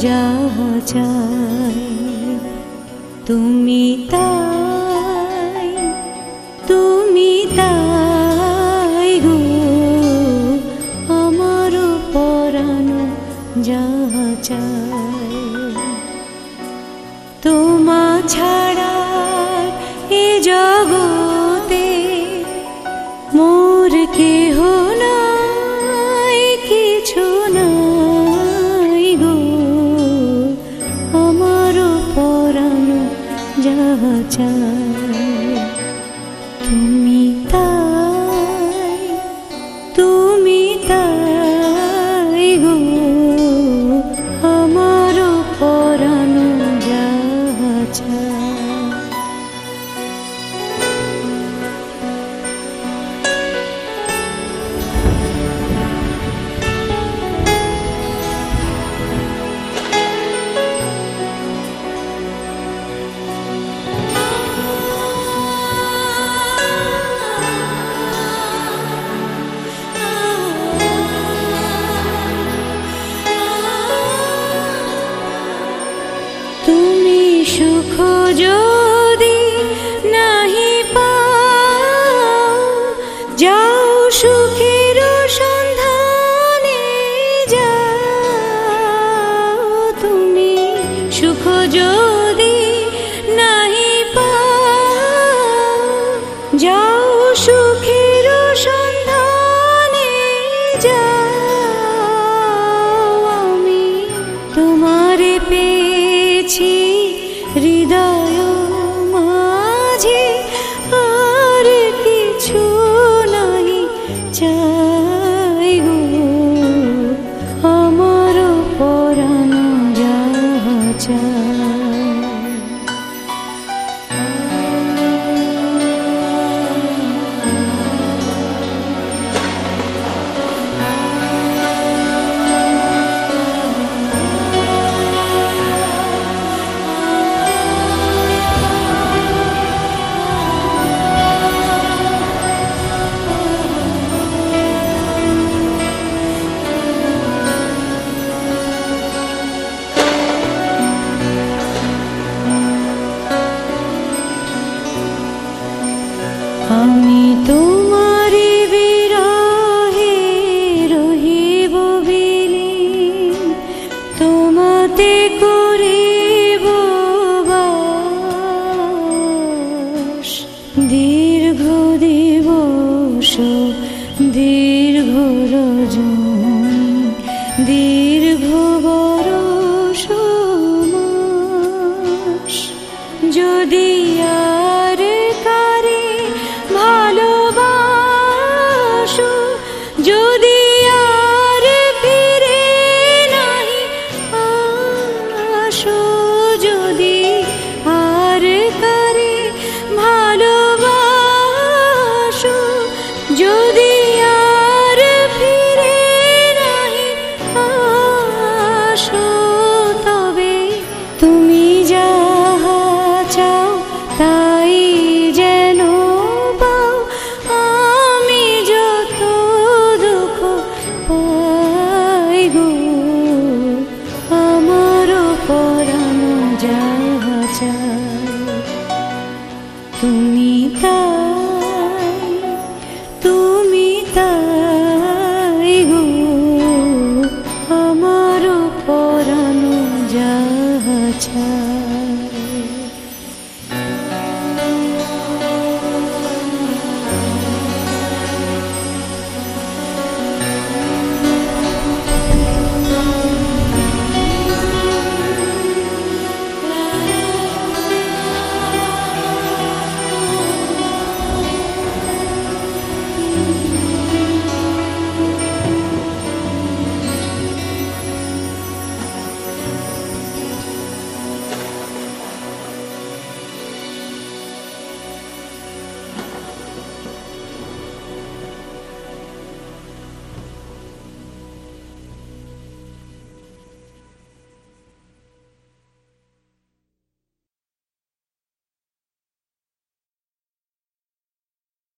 যাহা চাই তুমি তাই, তুমি তাই গো আমার পরাণ যাহা চাই। তোমা ছাড়া এ জগতে মোর কেহ নাই, কিছু নাই গো আমার পরাণ যাহা চাই তুমি তাই, তুমি তাই গো আমার পরাণ যাহা চাই। তুমি সুখ যদি নাহি পাও, যাও সুখের সন্ধানে যাও। তুমি সুখ যদি নাহি পাও, যাও সুখের সন্ধানে যাও। আমি তোমারে পেয়েছি হৃদয় মাঝে, আর কিছু নাই চাই গো আমার পরাণ যাহা চাই। আমি তোমারি বিরহে রহিব বিলীন, তোমাতে করিব বাস। দীর্ঘ দিবস দীর্ঘ রজনী, দীর্ঘ বরষ মাস। যদি আর কারে ভালোবাসো, যদি আর ফিরে নাহি আসো, যদি আর কারে ভালোবাসো, যদি আর ফিরে নাহি আসো, তবে তুমি যাহা চাও তাই যেন পাও। আমি যত দুঃখ পাই গো আমার পরাণ যাহা চাই।